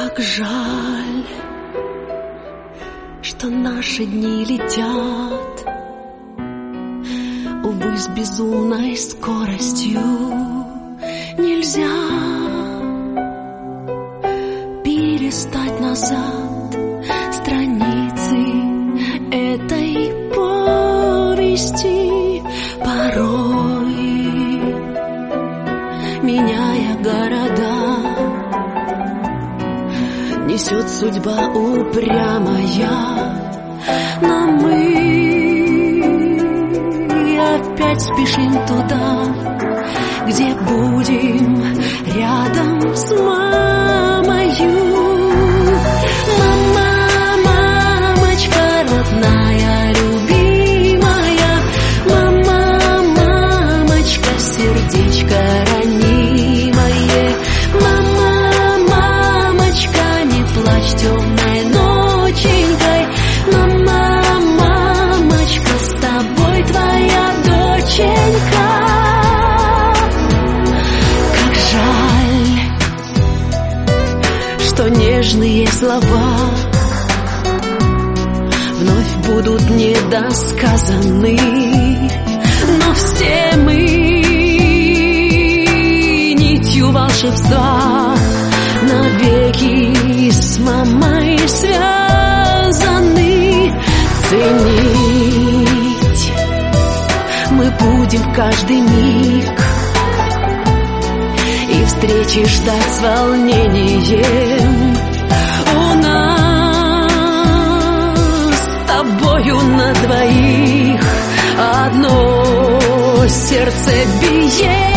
Как жаль, что наши дни летят, увы, с безумной скоростью. Нельзя перестать назад страницы этой повести. Порой, меняя города, несет судьба упрямая, но мы опять спешим туда, где будем рядом с мамою. Мама, мамочка родная, любимая, мама, мамочка, сердечко ранимое, мама, мамочка, не плачь темной ноченькой, мама, мамочка, с тобой твоя доченька. Как жаль, что нежные слова вновь будут недосказаны, но все мы нитью волшебства навеки с мамой связаны. Ценить мы будем каждый миг и встречи ждать с волнением. У нас с тобою на двоих одно сердце биение.